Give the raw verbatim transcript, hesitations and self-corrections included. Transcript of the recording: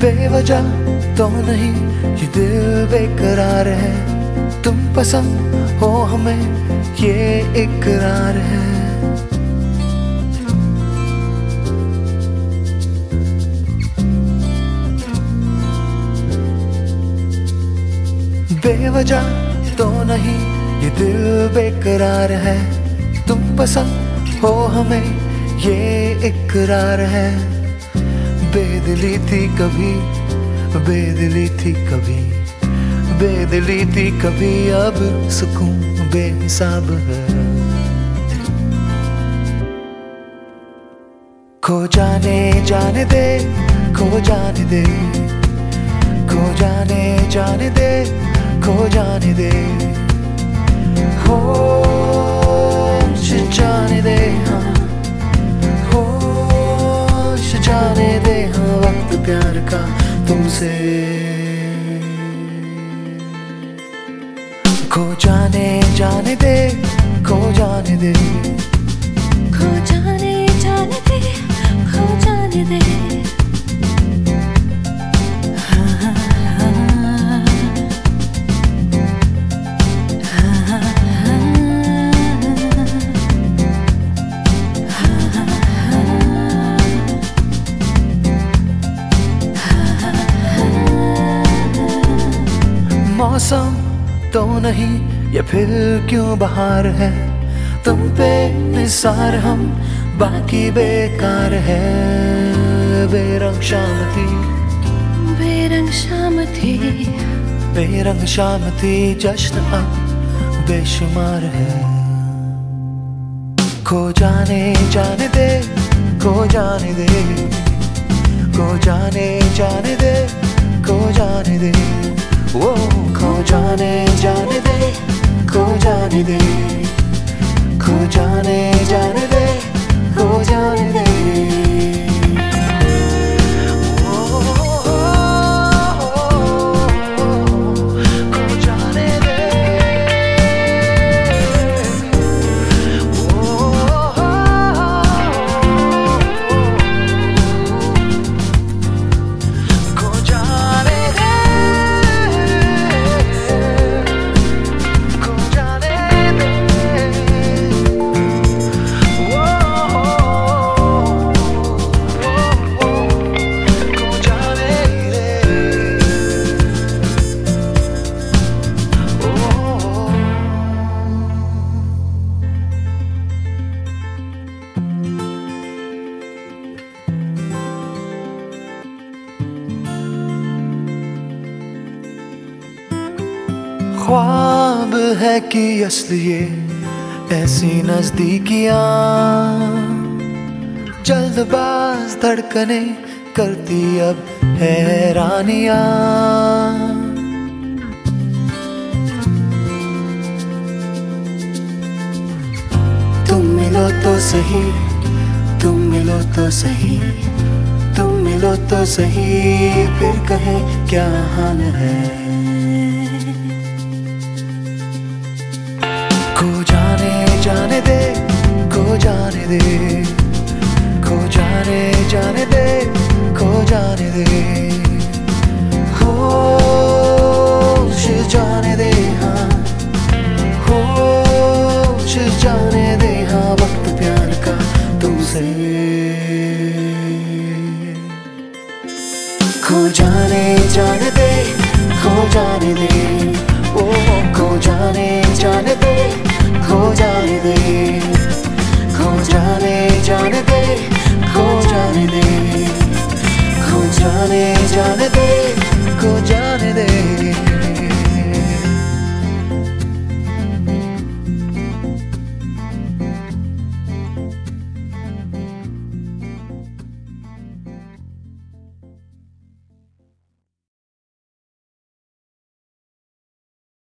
बेवजह तो नहीं ये दिल बेकरार है, तुम पसंद हो हमें ये इकरार है। बेवजह तो नहीं ये दिल बेकरार है, तुम पसंद हो हमें ये इकरार है। बेदिली थी कभी, बेदिली थी कभी, बेदिली थी कभी, अब सुकून बेहिसाब है। खो जाने जाने दे, खो जाने दे, खो जाने जाने दे, खो जाने दे, होश जाने दे, हाँ होश जाने दे, हाँ वक्त प्यार का तुमसे। खो जाने जाने दे, खो जाने दे, खो जाने जाने दे, खो जाने दे, हाँ हाँ हाँ, हाँ हाँ। मौसम तो नहीं ये फिर क्यों बहार है, तुम पे निसार हम बाकी बेकार है। बेरंग शाम थी, बेरंग शाम थी, बेरंग शाम थी, जश्न अब बेशुमार है। खो जाने जाने दे, खो जाने दे, खो जाने जाने दे, खो जाने दे, वो खो जाने जाने दे, खो जाने दे, खो जाने जाने दे, खो जाने दे। ख्वाब है कि असली ये ऐसी नजदीकियां, जल्दबाज धड़कने करती अब हैरानियां। तुम मिलो तो सही, तुम मिलो तो सही, तुम मिलो तो सही, फिर कहे क्या हाल है। खो जाने जाने दे, खो जाने दे, खो जाने जाने दे, खो जाने दे, होश जाने दे, हाँ होश जाने दे, हाँ वक्त प्यार का तुमसे। खो जाने जाने दे, खो जाने दे,